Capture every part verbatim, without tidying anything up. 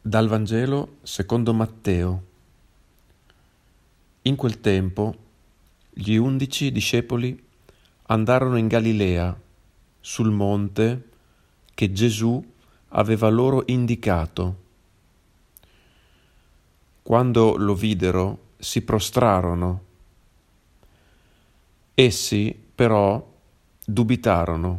Dal Vangelo secondo Matteo. In quel tempo gli undici discepoli andarono in Galilea, sul monte che Gesù aveva loro indicato. Quando lo videro, si prostrarono. Essi, però, dubitarono.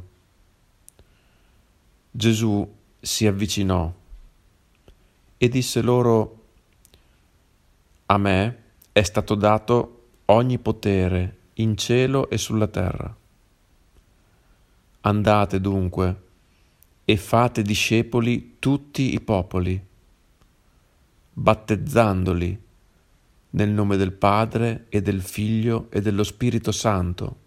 Gesù si avvicinò e disse loro: A me è stato dato ogni potere in cielo e sulla terra. Andate dunque e fate discepoli tutti i popoli, battezzandoli nel nome del Padre e del Figlio e dello Spirito Santo,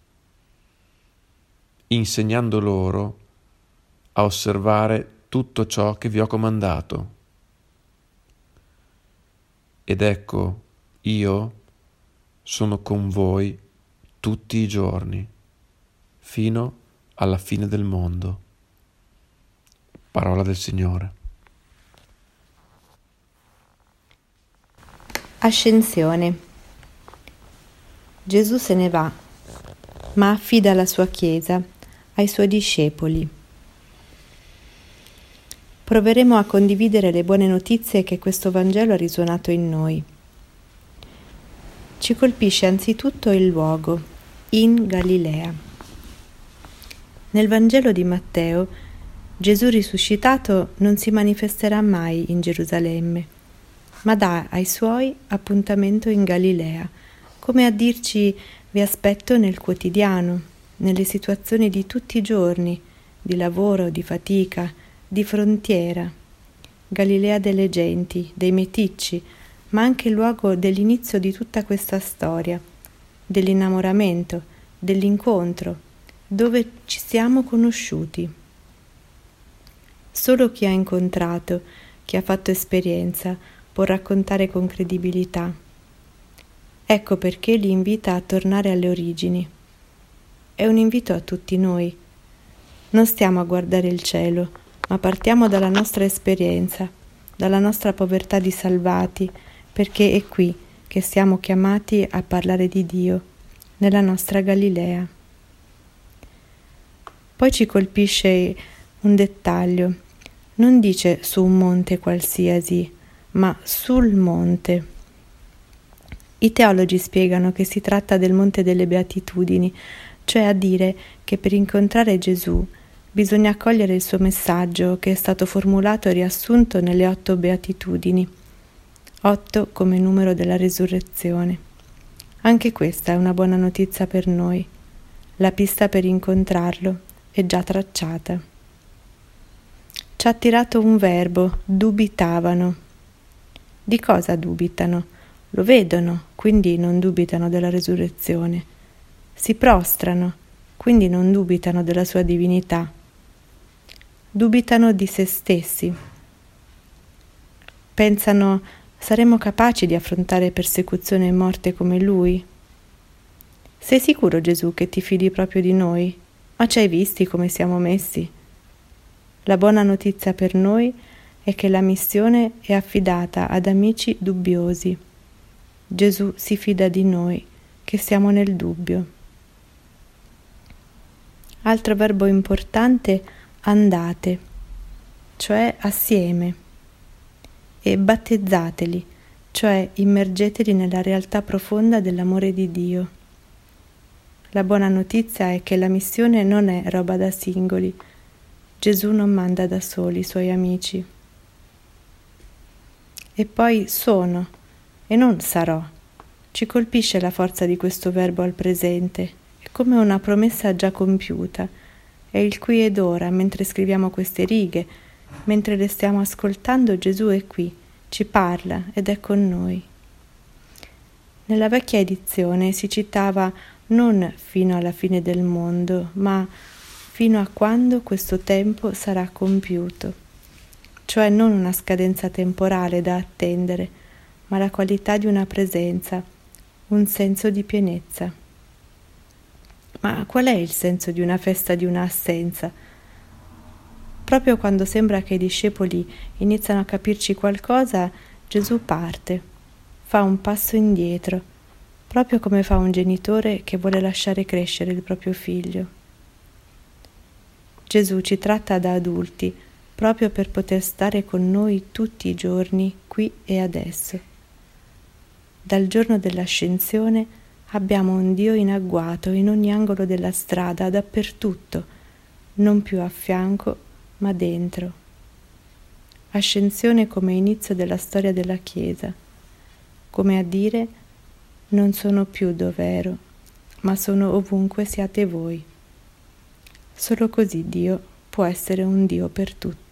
insegnando loro a osservare tutto ciò che vi ho comandato. Ed ecco, io sono con voi tutti i giorni, fino alla fine del mondo. Parola del Signore. Ascensione. Gesù se ne va, ma affida la sua Chiesa ai suoi discepoli. Proveremo a condividere le buone notizie che questo Vangelo ha risuonato in noi. Ci colpisce anzitutto il luogo, in Galilea. Nel Vangelo di Matteo, Gesù risuscitato non si manifesterà mai in Gerusalemme, ma dà ai suoi appuntamento in Galilea, come a dirci: vi aspetto nel quotidiano, nelle situazioni di tutti i giorni, di lavoro, di fatica, di frontiera. Galilea delle genti, dei meticci, ma anche il luogo dell'inizio di tutta questa storia, dell'innamoramento, dell'incontro, dove ci siamo conosciuti. Solo chi ha incontrato, chi ha fatto esperienza, può raccontare con credibilità. Ecco perché li invita a tornare alle origini. È un invito a tutti noi. Non stiamo a guardare il cielo, ma partiamo dalla nostra esperienza, dalla nostra povertà di salvati, perché è qui che siamo chiamati a parlare di Dio, nella nostra Galilea. Poi ci colpisce un dettaglio. Non dice su un monte qualsiasi, ma sul monte. I teologi spiegano che si tratta del Monte delle Beatitudini, cioè a dire che per incontrare Gesù bisogna accogliere il suo messaggio, che è stato formulato e riassunto nelle otto beatitudini, otto come numero della resurrezione. Anche questa è una buona notizia per noi. La pista per incontrarlo è già tracciata. Ci ha tirato un verbo: dubitavano. Di cosa dubitano? Lo vedono, quindi non dubitano della resurrezione. Si prostrano, quindi non dubitano della sua divinità. Dubitano di se stessi. Pensano: saremo capaci di affrontare persecuzione e morte come lui? Sei sicuro, Gesù, che ti fidi proprio di noi? Ma ci hai visti come siamo messi? La buona notizia per noi è che la missione è affidata ad amici dubbiosi. Gesù si fida di noi, che siamo nel dubbio. Altro verbo importante: andate, cioè assieme, e battezzateli, cioè immergeteli nella realtà profonda dell'amore di Dio. La buona notizia è che la missione non è roba da singoli. Gesù non manda da soli i suoi amici. E poi sono, e non sarò. Ci colpisce la forza di questo verbo al presente, è come una promessa già compiuta. È il qui ed ora, mentre scriviamo queste righe, mentre le stiamo ascoltando. Gesù è qui, ci parla ed è con noi. Nella vecchia edizione si citava non fino alla fine del mondo, ma fino a quando questo tempo sarà compiuto, cioè non una scadenza temporale da attendere, ma la qualità di una presenza, un senso di pienezza. Ma qual è il senso di una festa di una assenza? proprio quando sembra che i discepoli iniziano a capirci qualcosa, Gesù parte, fa un passo indietro, proprio come fa un genitore che vuole lasciare crescere il proprio figlio. Gesù ci tratta da adulti, proprio per poter stare con noi tutti i giorni, qui e adesso. Dal giorno dell'ascensione abbiamo un Dio in agguato in ogni angolo della strada, dappertutto, non più a fianco, ma dentro. Ascensione come inizio della storia della Chiesa, come a dire: non sono più dov'ero, ma sono ovunque siate voi. Solo così Dio può essere un Dio per tutti.